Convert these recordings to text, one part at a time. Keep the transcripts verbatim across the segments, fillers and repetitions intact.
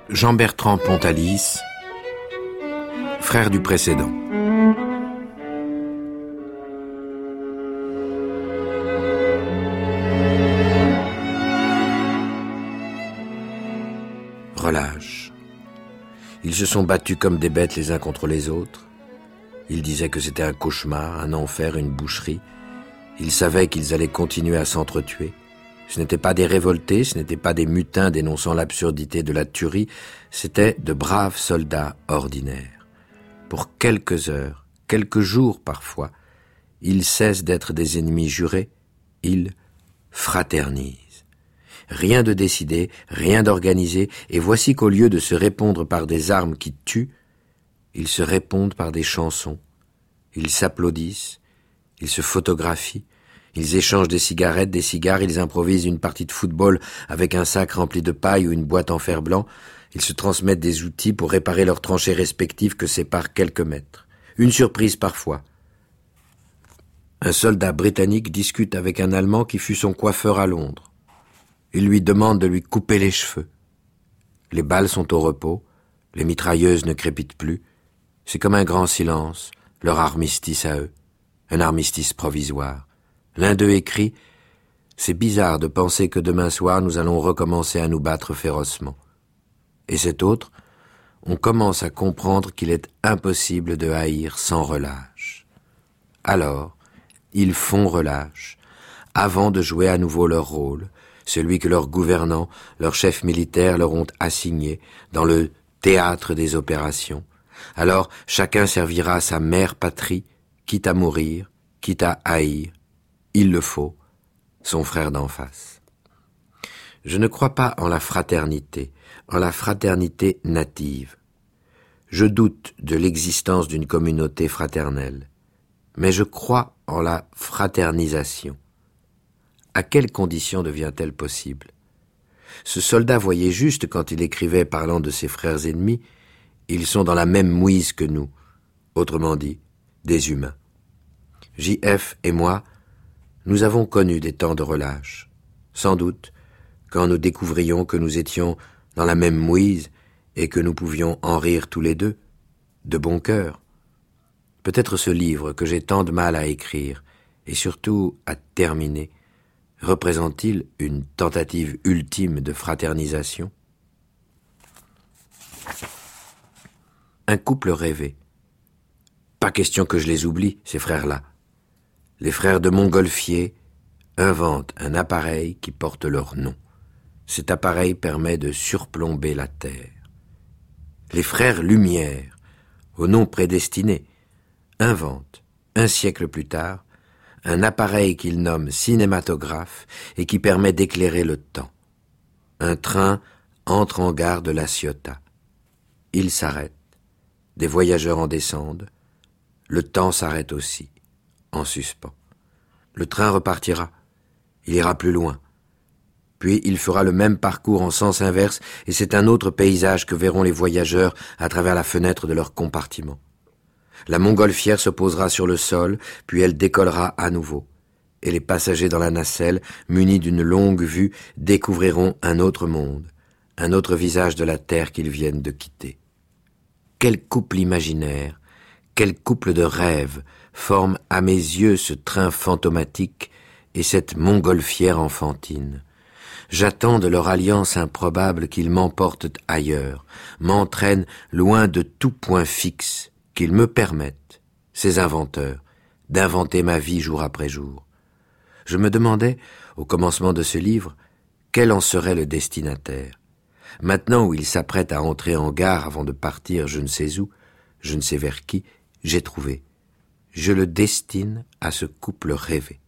Jean-Bertrand Pontalis, frère du précédent. Relâche. Ils se sont battus comme des bêtes les uns contre les autres. Ils disaient que c'était un cauchemar, un enfer, une boucherie. Ils savaient qu'ils allaient continuer à s'entretuer. Ce n'étaient pas des révoltés, ce n'étaient pas des mutins dénonçant l'absurdité de la tuerie, c'étaient de braves soldats ordinaires. Pour quelques heures, quelques jours parfois, ils cessent d'être des ennemis jurés, ils fraternisent. Rien de décidé, rien d'organisé, et voici qu'au lieu de se répondre par des armes qui tuent, ils se répondent par des chansons. Ils s'applaudissent, ils se photographient, ils échangent des cigarettes, des cigares, ils improvisent une partie de football avec un sac rempli de paille ou une boîte en fer blanc, ils se transmettent des outils pour réparer leurs tranchées respectives que séparent quelques mètres. Une surprise parfois. Un soldat britannique discute avec un Allemand qui fut son coiffeur à Londres. Il lui demande de lui couper les cheveux. Les balles sont au repos, les mitrailleuses ne crépitent plus. C'est comme un grand silence, leur armistice à eux, un armistice provisoire. L'un d'eux écrit « C'est bizarre de penser que demain soir nous allons recommencer à nous battre férocement. » Et cet autre « On commence à comprendre qu'il est impossible de haïr sans relâche. » Alors, ils font relâche, avant de jouer à nouveau leur rôle, celui que leurs gouvernants, leurs chefs militaires leur ont assigné dans le théâtre des opérations. Alors, chacun servira sa mère patrie, quitte à mourir, quitte à haïr, il le faut, son frère d'en face. Je ne crois pas en la fraternité, en la fraternité native. Je doute de l'existence d'une communauté fraternelle, mais je crois en la fraternisation. À quelles conditions devient-elle possible? Ce soldat voyait juste quand il écrivait parlant de ses frères ennemis. Ils sont dans la même mouise que nous, autrement dit, des humains. J F et moi, nous avons connu des temps de relâche. Sans doute, quand nous découvrions que nous étions dans la même mouise et que nous pouvions en rire tous les deux, de bon cœur. Peut-être ce livre que j'ai tant de mal à écrire, et surtout à terminer, représente-t-il une tentative ultime de fraternisation? Un couple rêvé. Pas question que je les oublie, ces frères-là. Les frères de Montgolfier inventent un appareil qui porte leur nom. Cet appareil permet de surplomber la Terre. Les frères Lumière, au nom prédestiné, inventent, un siècle plus tard, un appareil qu'ils nomment cinématographe et qui permet d'éclairer le temps. Un train entre en gare de La Ciotat. Il s'arrête. Des voyageurs en descendent. Le temps s'arrête aussi, en suspens. Le train repartira. Il ira plus loin. Puis il fera le même parcours en sens inverse et c'est un autre paysage que verront les voyageurs à travers la fenêtre de leur compartiment. La montgolfière se posera sur le sol, puis elle décollera à nouveau. Et les passagers dans la nacelle, munis d'une longue vue, découvriront un autre monde, un autre visage de la terre qu'ils viennent de quitter. Quel couple imaginaire, quel couple de rêves forme à mes yeux ce train fantomatique et cette montgolfière enfantine. J'attends de leur alliance improbable qu'ils m'emportent ailleurs, m'entraînent loin de tout point fixe, qu'ils me permettent, ces inventeurs, d'inventer ma vie jour après jour. Je me demandais, au commencement de ce livre, quel en serait le destinataire. Maintenant où il s'apprête à entrer en gare avant de partir je ne sais où, je ne sais vers qui, j'ai trouvé. Je le destine à ce couple rêvé.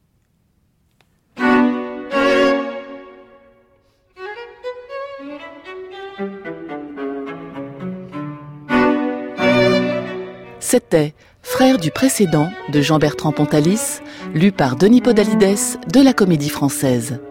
C'était Frère du précédent de Jean-Bertrand Pontalis, lu par Denis Podalides de la Comédie Française.